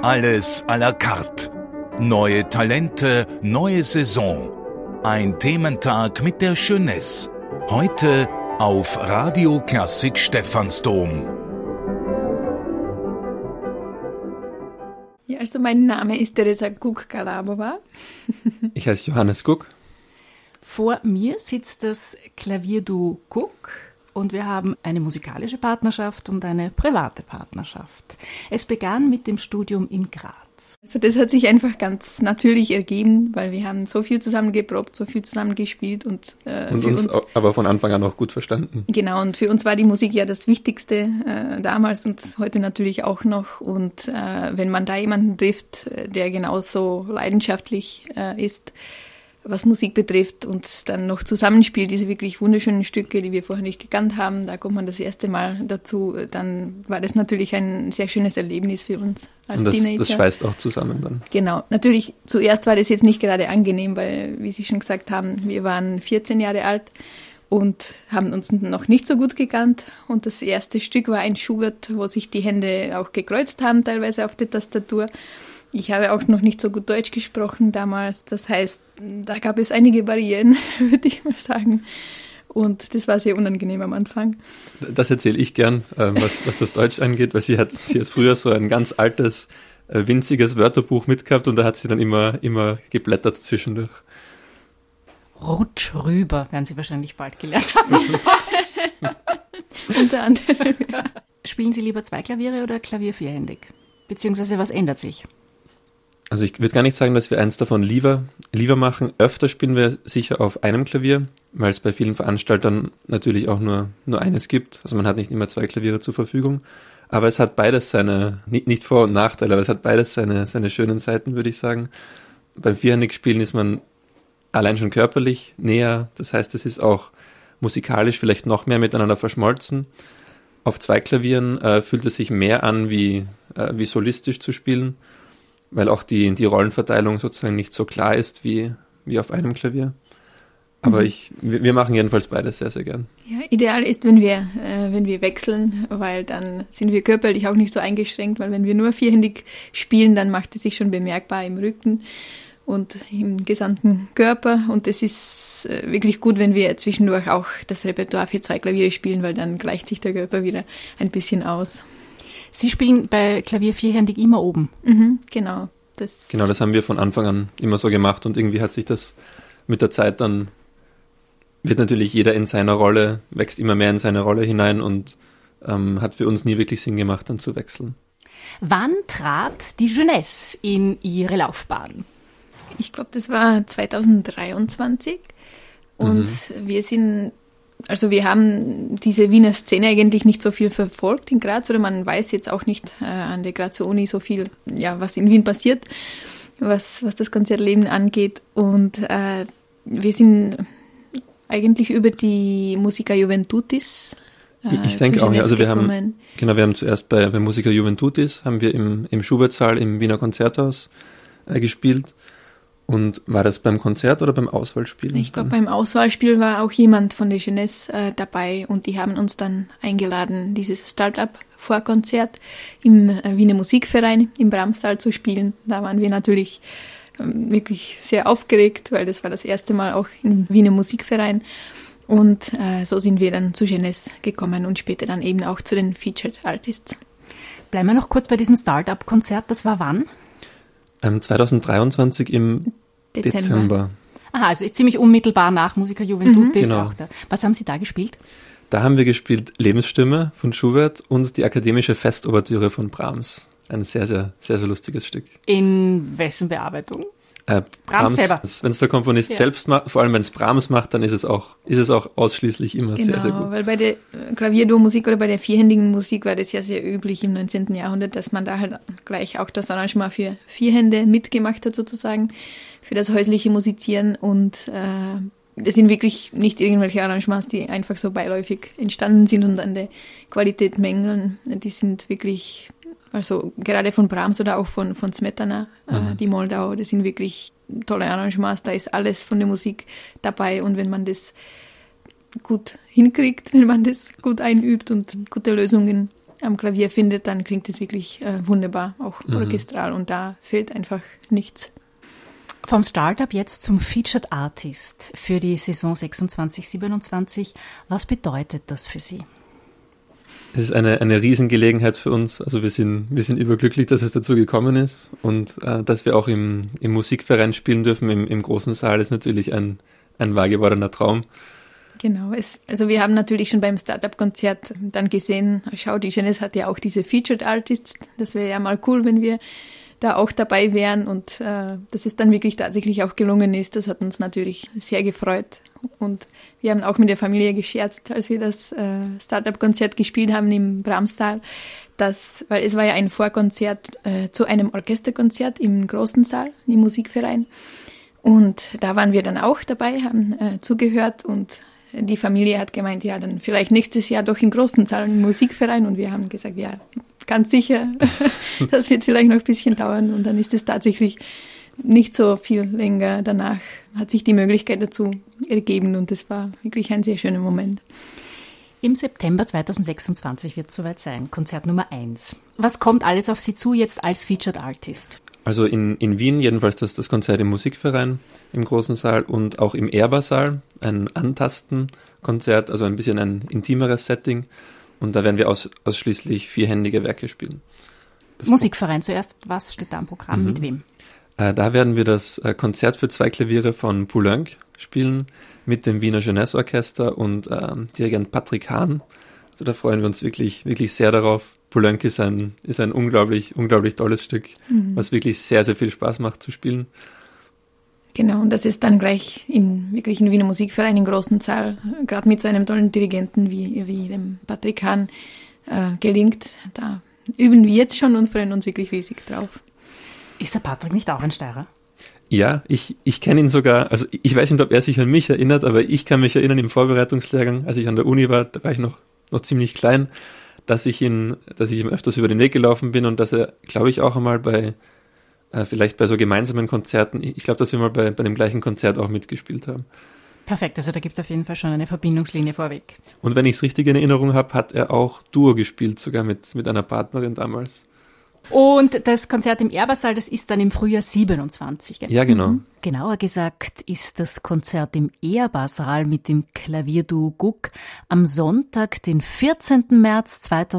Alles à la carte. Neue Talente, neue Saison. Ein Thementag mit der Jeunesse. Heute auf Radio Klassik Stephansdom. Ja, also mein Name ist Teresa Guk-Galabova. Ich heiße Johannes Guk. Vor mir sitzt das Klavierduo Guk und wir haben eine musikalische Partnerschaft und eine private Partnerschaft. Es begann mit dem Studium in Graz. Also das hat sich einfach ganz natürlich ergeben, weil wir haben so viel zusammen geprobt, so viel zusammen gespielt und uns aber von Anfang an auch gut verstanden. Genau, und für uns war die Musik ja das Wichtigste damals und heute natürlich auch noch. Und wenn man da jemanden trifft, der genauso leidenschaftlich ist, was Musik betrifft und dann noch zusammenspielt, diese wirklich wunderschönen Stücke, die wir vorher nicht gekannt haben, da kommt man das erste Mal dazu, dann war das natürlich ein sehr schönes Erlebnis für uns als Teenager. Und das schweißt auch zusammen dann. Genau, natürlich zuerst war das jetzt nicht gerade angenehm, weil, wie Sie schon gesagt haben, wir waren 14 Jahre alt und haben uns noch nicht so gut gekannt und das erste Stück war ein Schubert, wo sich die Hände auch gekreuzt haben, teilweise auf der Tastatur. Ich habe auch noch nicht so gut Deutsch gesprochen damals, das heißt, da gab es einige Barrieren, würde ich mal sagen. Und das war sehr unangenehm am Anfang. Das erzähle ich gern, was das Deutsch angeht, weil sie hat früher so ein ganz altes, winziges Wörterbuch mitgehabt und da hat sie dann immer geblättert zwischendurch. Rutsch rüber, werden Sie wahrscheinlich bald gelernt haben. Unter anderem, ja. Spielen Sie lieber zwei Klaviere oder Klavier vierhändig? Beziehungsweise was ändert sich? Also ich würde gar nicht sagen, dass wir eins davon lieber machen. Öfter spielen wir sicher auf einem Klavier, weil es bei vielen Veranstaltern natürlich auch nur eines gibt. Also man hat nicht immer zwei Klaviere zur Verfügung. Aber es hat beides seine, nicht Vor- und Nachteile, aber es hat beides seine schönen Seiten, würde ich sagen. Beim Vierhändigspielen ist man allein schon körperlich näher. Das heißt, es ist auch musikalisch vielleicht noch mehr miteinander verschmolzen. Auf zwei Klavieren fühlt es sich mehr an, wie solistisch zu spielen, weil auch die Rollenverteilung sozusagen nicht so klar ist wie auf einem Klavier. Aber wir machen jedenfalls beides sehr, sehr gern. Ja, ideal ist, wenn wir wechseln, weil dann sind wir körperlich auch nicht so eingeschränkt, weil wenn wir nur vierhändig spielen, dann macht es sich schon bemerkbar im Rücken und im gesamten Körper. Und es ist wirklich gut, wenn wir zwischendurch auch das Repertoire für zwei Klaviere spielen, weil dann gleicht sich der Körper wieder ein bisschen aus. Sie spielen bei Klavier vierhändig immer oben. Genau. Das haben wir von Anfang an immer so gemacht und irgendwie hat sich das mit der Zeit dann, wird natürlich jeder in seiner Rolle, wächst immer mehr in seine Rolle hinein und hat für uns nie wirklich Sinn gemacht, dann zu wechseln. Wann trat die Jeunesse in Ihre Laufbahn? Ich glaube, das war 2023 und wir haben diese Wiener Szene eigentlich nicht so viel verfolgt in Graz oder man weiß jetzt auch nicht an der Grazer Uni so viel, ja, was in Wien passiert, was das Konzertleben angeht. Und wir sind eigentlich über die Musica Juventutis ich denke auch, ja. Also wir haben zuerst bei Musica Juventutis haben wir im Schubertsaal im Wiener Konzerthaus gespielt. Und war das beim Konzert oder beim Auswahlspiel? Ich glaube, beim Auswahlspiel war auch jemand von der Jeunesse dabei und die haben uns dann eingeladen, dieses Start-up-Vorkonzert im Wiener Musikverein im Bramssaal zu spielen. Da waren wir natürlich wirklich sehr aufgeregt, weil das war das erste Mal auch im Wiener Musikverein. Und so sind wir dann zu Jeunesse gekommen und später dann eben auch zu den Featured Artists. Bleiben wir noch kurz bei diesem Start-up-Konzert. Das war wann? 2023 im Dezember. Aha, also ziemlich unmittelbar nach Musica Juventutis. Genau. Auch da. Was haben Sie da gespielt? Da haben wir gespielt Lebensstimme von Schubert und die akademische Festouvertüre von Brahms. Ein sehr, sehr, sehr, sehr lustiges Stück. In wessen Bearbeitung? Brahms selber. Wenn es der Komponist selbst macht, vor allem wenn es Brahms macht, dann ist es auch ausschließlich immer sehr, sehr gut. Weil bei der Klavierduo-Musik oder bei der vierhändigen Musik war das ja sehr üblich im 19. Jahrhundert, dass man da halt gleich auch das Arrangement für vier Hände mitgemacht hat sozusagen, für das häusliche Musizieren und das sind wirklich nicht irgendwelche Arrangements, die einfach so beiläufig entstanden sind und an der Qualität mängeln. Die sind wirklich, also gerade von Brahms oder auch von Smetana, die Moldau, das sind wirklich tolle Arrangements. Da ist alles von der Musik dabei und wenn man das gut hinkriegt, wenn man das gut einübt und gute Lösungen am Klavier findet, dann klingt es wirklich wunderbar, auch orchestral. Und da fehlt einfach nichts. Vom Startup jetzt zum Featured Artist für die Saison 26/27. Was bedeutet das für Sie? Es ist eine Riesengelegenheit für uns. Also wir sind überglücklich, dass es dazu gekommen ist und dass wir auch im Musikverein spielen dürfen, im großen Saal, ist natürlich ein wahr gewordener Traum. Genau, also wir haben natürlich schon beim Startup-Konzert dann gesehen, schau, die Jeunesse hat ja auch diese Featured Artists. Das wäre ja mal cool, wenn wir da auch dabei wären und dass es dann wirklich tatsächlich auch gelungen ist. Das hat uns natürlich sehr gefreut und wir haben auch mit der Familie gescherzt, als wir das Startup-Konzert gespielt haben im Brahms-Saal, weil es war ja ein Vorkonzert zu einem Orchesterkonzert im großen Saal, im Musikverein, und da waren wir dann auch dabei, haben zugehört und die Familie hat gemeint, ja, dann vielleicht nächstes Jahr doch im großen Saal im Musikverein, und wir haben gesagt, ja, ganz sicher, das wird vielleicht noch ein bisschen dauern, und dann ist es tatsächlich nicht so viel länger danach, hat sich die Möglichkeit dazu ergeben, und das war wirklich ein sehr schöner Moment. Im September 2026 wird es soweit sein, Konzert Nummer 1. Was kommt alles auf Sie zu jetzt als Featured Artist? Also in Wien jedenfalls das Konzert im Musikverein im großen Saal und auch im Erba-Saal, ein Antasten-Konzert, also ein bisschen ein intimeres Setting. Und da werden wir ausschließlich vierhändige Werke spielen. Musikverein zuerst, was steht da im Programm, mit wem? Da werden wir das Konzert für 2 Klaviere von Poulenc spielen mit dem Wiener Jeunesse Orchester und Dirigent Patrick Hahn. Also da freuen wir uns wirklich, wirklich sehr darauf. Poulenc ist ein unglaublich tolles Stück, was wirklich sehr, sehr viel Spaß macht zu spielen. Genau, und das ist dann gleich in Wiener Musikverein im großen Saal, gerade mit so einem tollen Dirigenten wie dem Patrick Hahn, gelingt. Da üben wir jetzt schon und freuen uns wirklich riesig drauf. Ist der Patrick nicht auch ein Steirer? Ja, ich kenne ihn sogar, also ich weiß nicht, ob er sich an mich erinnert, aber ich kann mich erinnern, im Vorbereitungslehrgang, als ich an der Uni war, da war ich noch ziemlich klein, dass ich ihm öfters über den Weg gelaufen bin und dass er, glaube ich, auch einmal vielleicht bei so gemeinsamen Konzerten, ich glaube, dass wir mal bei dem gleichen Konzert auch mitgespielt haben. Perfekt, also da gibt es auf jeden Fall schon eine Verbindungslinie vorweg. Und wenn ich es richtig in Erinnerung habe, hat er auch Duo gespielt, sogar mit einer Partnerin damals. Und das Konzert im Erba-Saal, das ist dann im Frühjahr 27. Gell? Ja, genau. Genauer gesagt ist das Konzert im Erba-Saal mit dem Klavierduo Guck am Sonntag, den 14. März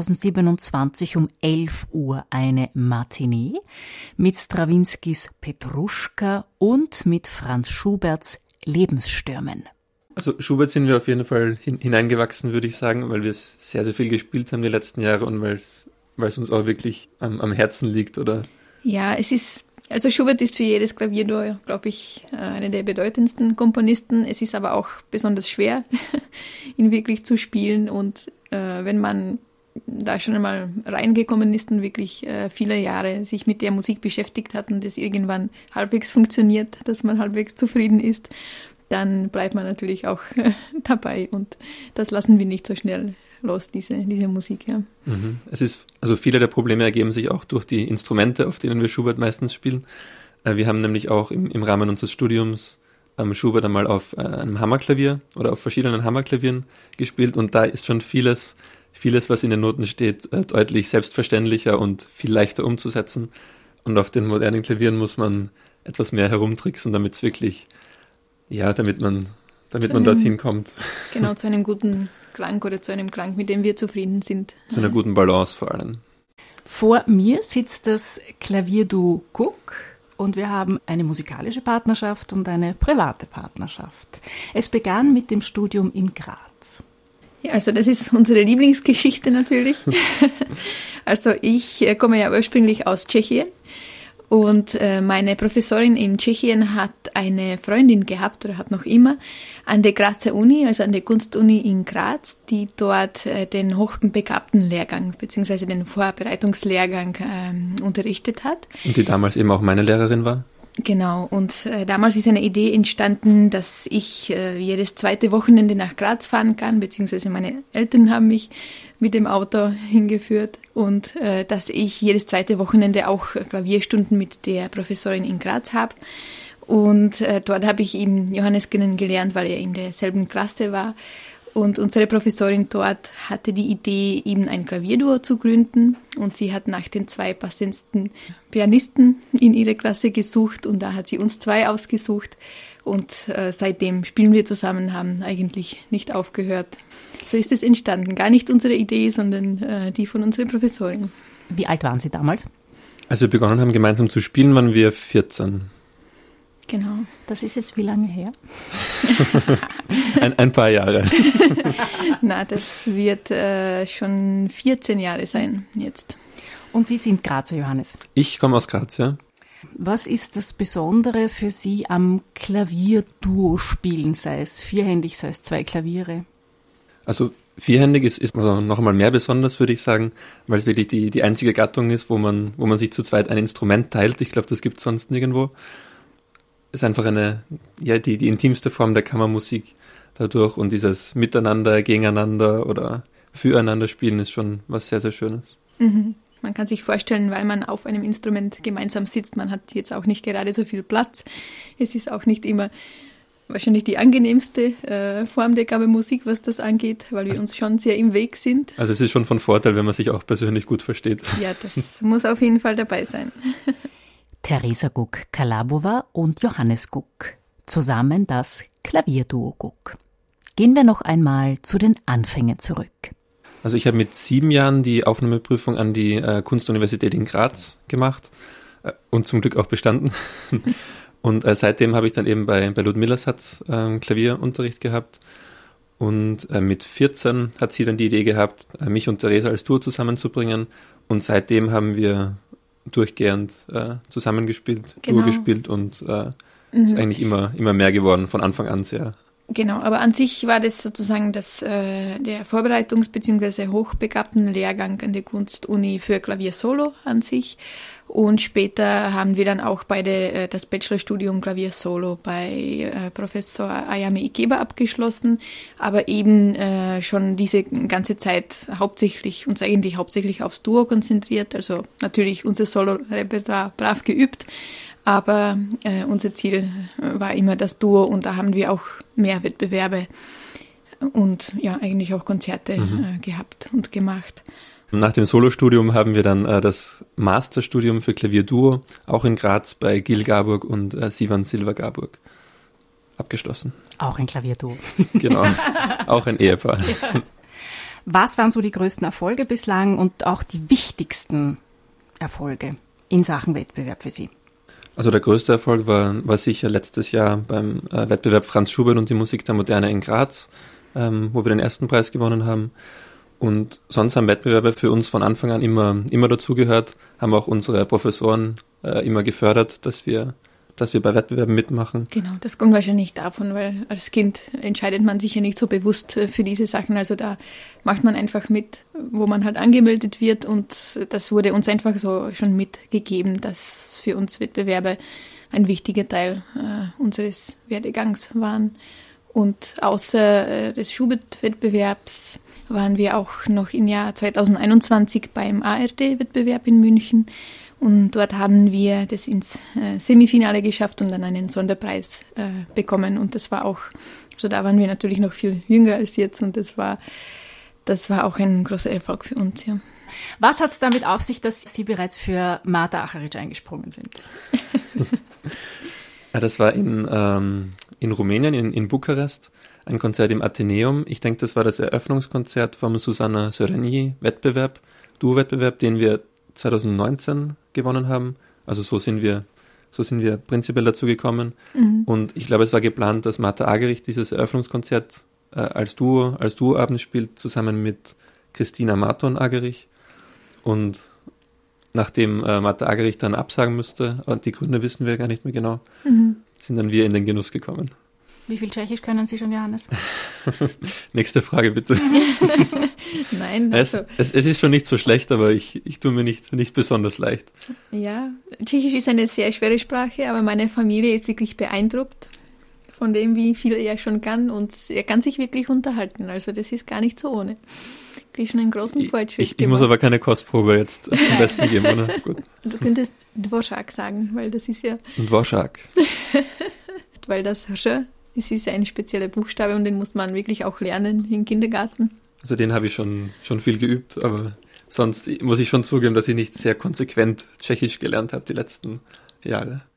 2027 um 11 Uhr eine Matinee mit Strawinskys Petruschka und mit Franz Schuberts Lebensstürmen. Also Schubert sind wir auf jeden Fall hineingewachsen, würde ich sagen, weil wir es sehr, sehr viel gespielt haben die letzten Jahre und weil es uns auch wirklich am Herzen liegt, oder? Ja, also Schubert ist für jedes Klavierduo, glaube ich, einer der bedeutendsten Komponisten. Es ist aber auch besonders schwer, ihn wirklich zu spielen. Und wenn man da schon einmal reingekommen ist und wirklich viele Jahre sich mit der Musik beschäftigt hat und es irgendwann halbwegs funktioniert, dass man halbwegs zufrieden ist, dann bleibt man natürlich auch dabei. Und das lassen wir nicht so schnell los, diese Musik, ja. Also viele der Probleme ergeben sich auch durch die Instrumente, auf denen wir Schubert meistens spielen. Wir haben nämlich auch im Rahmen unseres Studiums Schubert einmal auf einem Hammerklavier oder auf verschiedenen Hammerklavieren gespielt und da ist schon vieles, was in den Noten steht, deutlich selbstverständlicher und viel leichter umzusetzen. Und auf den modernen Klavieren muss man etwas mehr herumtricksen, damit es wirklich, ja, damit man dorthin kommt. Genau, zu einem guten Klang oder zu einem Klang, mit dem wir zufrieden sind. Zu einer guten Balance vor allem. Vor mir sitzt das Klavierduo Guck und wir haben eine musikalische Partnerschaft und eine private Partnerschaft. Es begann mit dem Studium in Graz. Ja, also das ist unsere Lieblingsgeschichte natürlich. Also ich komme ja ursprünglich aus Tschechien. Und meine Professorin in Tschechien hat eine Freundin gehabt oder hat noch immer an der Grazer Uni, also an der Kunstuni in Graz, die dort den hochbegabten Lehrgang bzw. den Vorbereitungslehrgang unterrichtet hat. Und die damals eben auch meine Lehrerin war? Genau, und damals ist eine Idee entstanden, dass ich jedes zweite Wochenende nach Graz fahren kann, beziehungsweise meine Eltern haben mich mit dem Auto hingeführt und dass ich jedes zweite Wochenende auch Klavierstunden mit der Professorin in Graz habe. Und dort habe ich eben Johannes kennengelernt, weil er in derselben Klasse war. Und unsere Professorin dort hatte die Idee, eben ein Klavierduo zu gründen. Und sie hat nach den 2 passendsten Pianisten in ihrer Klasse gesucht. Und da hat sie uns 2 ausgesucht. Und seitdem spielen wir zusammen, haben eigentlich nicht aufgehört. So ist es entstanden. Gar nicht unsere Idee, sondern die von unserer Professorin. Wie alt waren Sie damals? Als wir begonnen haben, gemeinsam zu spielen, waren wir 14. Genau. Das ist jetzt wie lange her? ein paar Jahre. Na, das wird schon 14 Jahre sein jetzt. Und Sie sind Grazer, Johannes? Ich komme aus Graz, ja. Was ist das Besondere für Sie am Klavierduo spielen, sei es vierhändig, sei es 2 Klaviere? Also vierhändig ist also noch einmal mehr besonders, würde ich sagen, weil es wirklich die einzige Gattung ist, wo man sich zu zweit ein Instrument teilt. Ich glaube, das gibt es sonst nirgendwo. Ist einfach die intimste Form der Kammermusik dadurch, und dieses Miteinander, gegeneinander oder füreinander spielen ist schon was sehr, sehr Schönes. Mhm. Man kann sich vorstellen, weil man auf einem Instrument gemeinsam sitzt, man hat jetzt auch nicht gerade so viel Platz. Es ist auch nicht immer wahrscheinlich die angenehmste Form der Kammermusik, was das angeht, weil wir uns schon sehr im Weg sind. Also es ist schon von Vorteil, wenn man sich auch persönlich gut versteht. Ja, das muss auf jeden Fall dabei sein. Teresa Guck-Kalabova und Johannes Guck. Zusammen das Klavierduo Guck. Gehen wir noch einmal zu den Anfängen zurück. Also ich habe mit 7 Jahren die Aufnahmeprüfung an die Kunstuniversität in Graz gemacht und zum Glück auch bestanden. Und seitdem habe ich dann eben bei Ludmilla Satz Klavierunterricht gehabt. Und mit 14 hat sie dann die Idee gehabt, mich und Teresa als Duo zusammenzubringen. Und seitdem haben wir durchgehend zusammengespielt, genau. Duo gespielt, und ist eigentlich immer mehr geworden, von Anfang an sehr. Genau, aber an sich war das sozusagen der Vorbereitungs- bzw. hochbegabten Lehrgang an der Kunstuni für Klavier Solo an sich. Und später haben wir dann auch beide das Bachelorstudium Klavier Solo bei Professor Ayame Ikeba abgeschlossen, aber eben schon diese ganze Zeit uns eigentlich hauptsächlich aufs Duo konzentriert. Also natürlich unser Solo-Repertoire brav geübt, aber unser Ziel war immer das Duo, und da haben wir auch mehr Wettbewerbe und ja eigentlich auch Konzerte gehabt und gemacht. Nach dem Solostudium haben wir dann das Masterstudium für Klavierduo auch in Graz bei Gil Garburg und Sivan Silva Garburg abgeschlossen. Auch ein Klavierduo. Genau, auch ein Ehepaar. Ja. Was waren so die größten Erfolge bislang und auch die wichtigsten Erfolge in Sachen Wettbewerb für Sie? Also der größte Erfolg war sicher letztes Jahr beim Wettbewerb Franz Schubert und die Musik der Moderne in Graz, wo wir den ersten Preis gewonnen haben. Und sonst haben Wettbewerbe für uns von Anfang an immer dazugehört, haben auch unsere Professoren immer gefördert, dass wir bei Wettbewerben mitmachen. Genau, das kommt wahrscheinlich davon, weil als Kind entscheidet man sich ja nicht so bewusst für diese Sachen. Also da macht man einfach mit, wo man halt angemeldet wird, und das wurde uns einfach so schon mitgegeben, dass für uns Wettbewerbe ein wichtiger Teil unseres Werdegangs waren. Und außer des Schubert-Wettbewerbs waren wir auch noch im Jahr 2021 beim ARD-Wettbewerb in München. Und dort haben wir das ins Semifinale geschafft und dann einen Sonderpreis bekommen. Und das war auch, also da waren wir natürlich noch viel jünger als jetzt, und das war auch ein großer Erfolg für uns, ja. Was hat es damit auf sich, dass Sie bereits für Marta Acharic eingesprungen sind? Ja, das war in Rumänien, in Bukarest, ein Konzert im Atheneum. Ich denke, das war das Eröffnungskonzert vom Susanna Söreni-Wettbewerb, Duo-Wettbewerb, den wir 2019 gewonnen haben. Also so sind wir prinzipiell dazu gekommen. Mhm. Und ich glaube, es war geplant, dass Marta Agerich dieses Eröffnungskonzert als Duoabend spielt, zusammen mit Christina Marton Agerich. Und nachdem Marta Agerich dann absagen müsste, die Gründe wissen wir gar nicht mehr genau, sind dann wir in den Genuss gekommen. Wie viel Tschechisch können Sie schon, Johannes? Nächste Frage, bitte. Nein, also. Es ist schon nicht so schlecht, aber ich tue mir nicht besonders leicht. Ja, Tschechisch ist eine sehr schwere Sprache, aber meine Familie ist wirklich beeindruckt von dem, wie viel er schon kann, und er kann sich wirklich unterhalten. Also das ist gar nicht so ohne. Ich schon einen großen Fortschritt ich muss aber keine Kostprobe jetzt zum Besten geben, oder? Gut. Du könntest Dvořák sagen, weil das ist ja... Dvořák. Weil das Sch Es ist ein spezieller Buchstabe und den muss man wirklich auch lernen im Kindergarten. Also den habe ich schon viel geübt, aber sonst muss ich schon zugeben, dass ich nicht sehr konsequent Tschechisch gelernt habe die letzten Jahre.